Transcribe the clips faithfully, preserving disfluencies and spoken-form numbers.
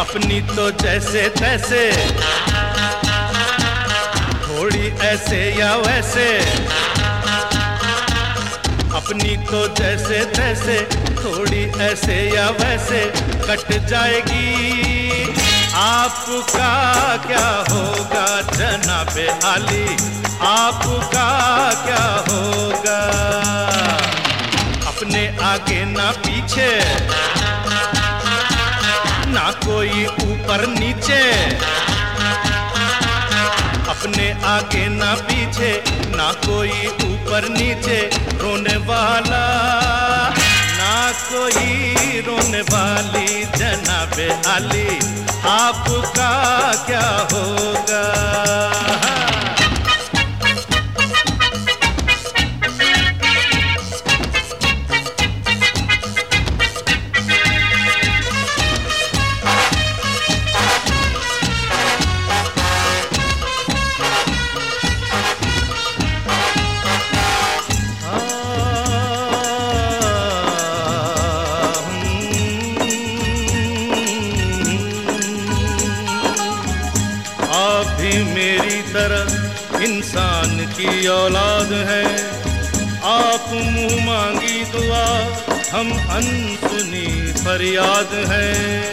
अपनी तो जैसे तैसे, थोड़ी ऐसे या वैसे, अपनी तो जैसे तैसे, थोड़ी ऐसे या वैसे कट जाएगी। आपका क्या होगा जनाबे आली, आपका क्या होगा? अपने आगे ना पीछे, ना कोई ऊपर नीचे, अपने आगे ना पीछे, ना कोई ऊपर नीचे, रोने वाला ना कोई रोने वाली जनाबे आली, आपका क्या होगा? भी मेरी तरह इंसान की औलाद है, आप मुंह मांगी दुआ, हम अनसुनी फरियाद है।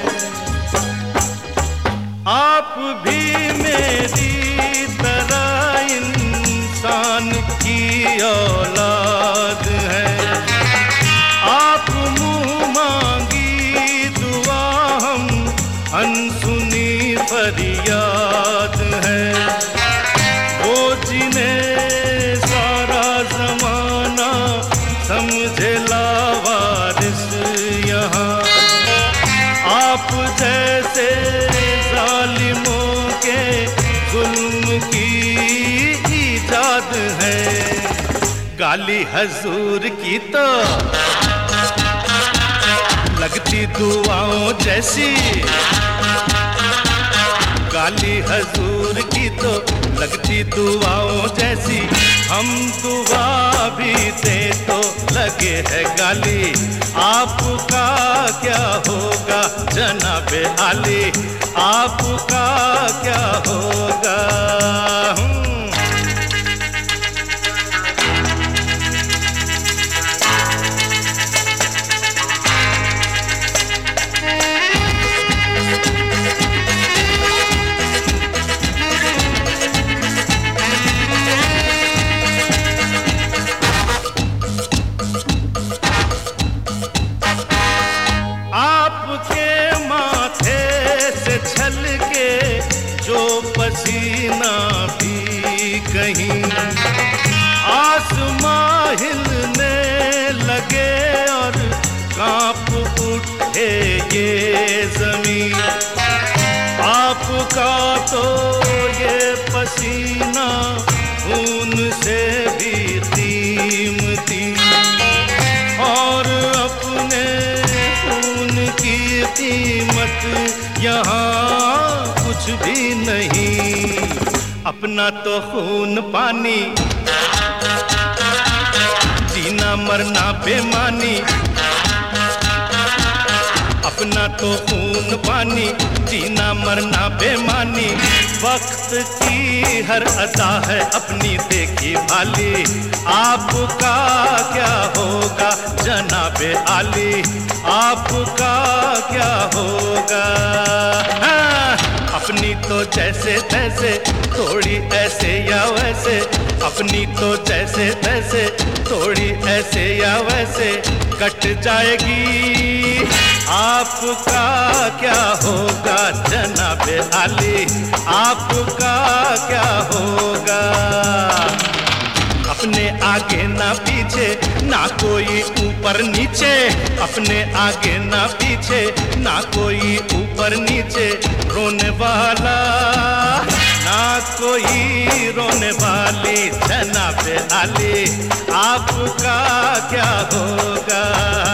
आप भी मेरी तरह इंसान की औलाद है, आप मुंह मांगी दुआ, हम अनसुनी फरियाद है। वो जिन्हें सारा जमाना समझे लावारिस यहाँ, आप जैसे जालिमों के जुल्म की ईजाद है। गाली हजूर की तो लगती दुआओं जैसी, गाली हजूर की तो लगती दुआओं जैसी, हम दुआ भी दे तो लगे है गाली, आपका क्या होगा जनाबे आली, आपका क्या होगा? जो पसीना भी कहीं आसमां हिलने लगे और कांप उठे ये जमीन, आपका तो ये पसीना खून से भी कीमती, और अपने खून की कीमत यहाँ कुछ भी नहीं। अपना तो खून पानी, जीना मरना बेमानी, अपना तो खून पानी, जीना मरना बेमानी, वक्त की हर अदा है अपनी देखी भाली, आपका क्या होगा जनाबे आली, आपका क्या होगा? हाँ, अपनी तो जैसे तैसे, थोड़ी ऐसे या वैसे, अपनी तो जैसे तैसे, थोड़ी ऐसे या वैसे कट जाएगी। आपका क्या होगा जनाबे आली, आपका क्या होगा? अपने आगे ना पीछे, ना कोई ऊपर नीचे, अपने आगे ना पीछे, ना कोई ऊपर नीचे, रोने वाला ना कोई रोने वाली जनाबे आली, आपका क्या होगा?